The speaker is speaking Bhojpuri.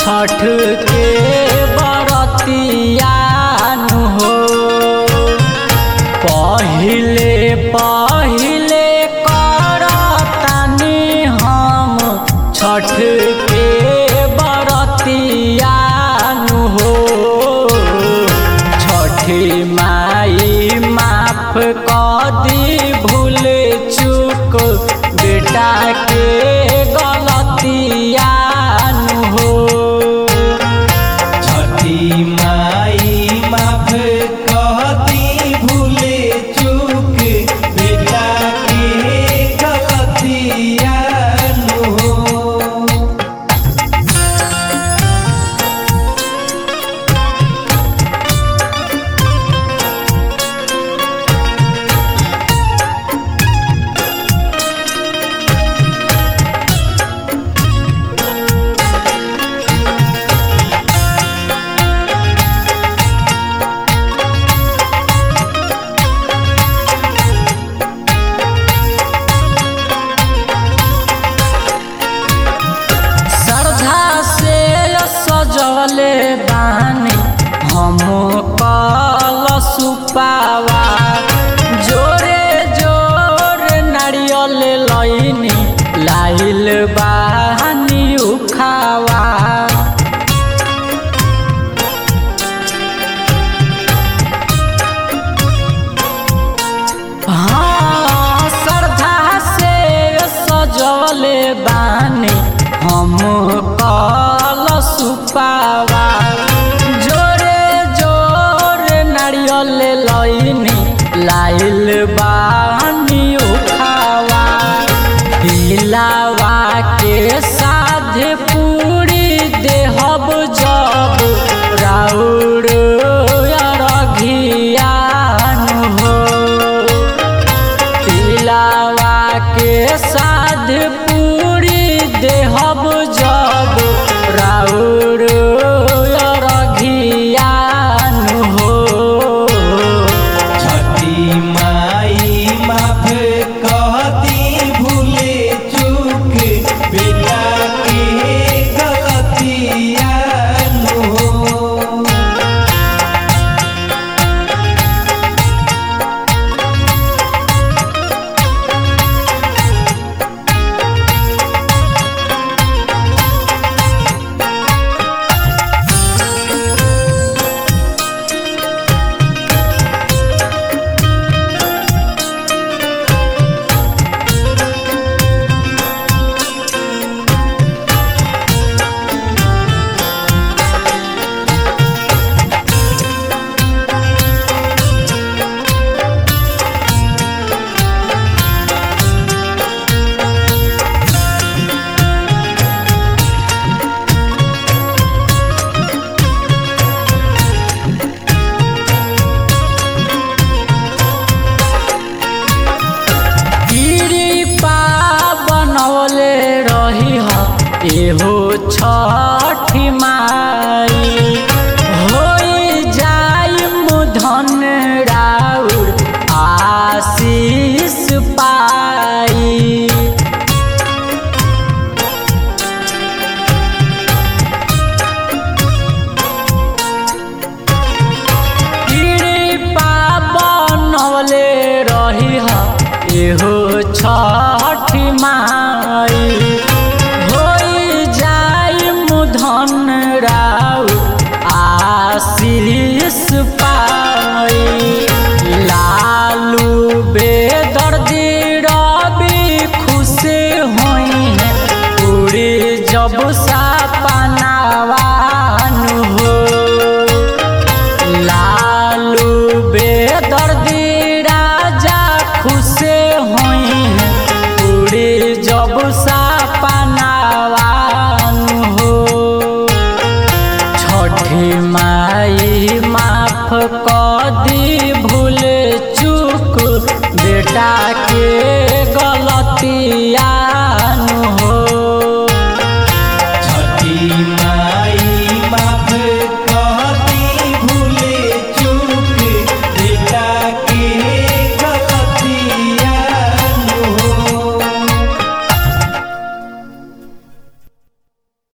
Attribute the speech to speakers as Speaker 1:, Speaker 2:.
Speaker 1: छठ के बरतिया हो। पहिले पहिले करतानी हम छठ के बरतिया हो। छठी माई माफ कर दी भूल चूक बेटा के गलतिया हो।
Speaker 2: छठी माई माफ कर दी भूल चूक बेटा के गलतिया हो।
Speaker 1: सजले बानी हम कलशुपावा जोरे जोर नारियल लईनी लाइल बानी उखावा। हाँ श्रद्धा से सजले बानी हम कलशुपावा जोरे जोर नारियल लईनी लाइल बानी उखावा। दिलावा के साध पूरी देहब जब राउर अरघियान हो। दिलावा के साध पूरी देहब जब राउर अरघियान हो।
Speaker 2: छठी माई माफ कर दी भूल चूक बेटा के गलतिया हो।
Speaker 1: एहो छठी माई होई जाई मुधन राउर आशीष पाई। कृपा बनवले रही एहो छठी माई धन राउ आशीष पाई। लालू बेदर्दी रवि खुश होई है पूरी जब सपनावान हो। लालू बेदर्दी राजा खुश होई है पूरी जब सपनावान हो। छठी माई माफ कर दी भूल चूक बेटा के गलतिया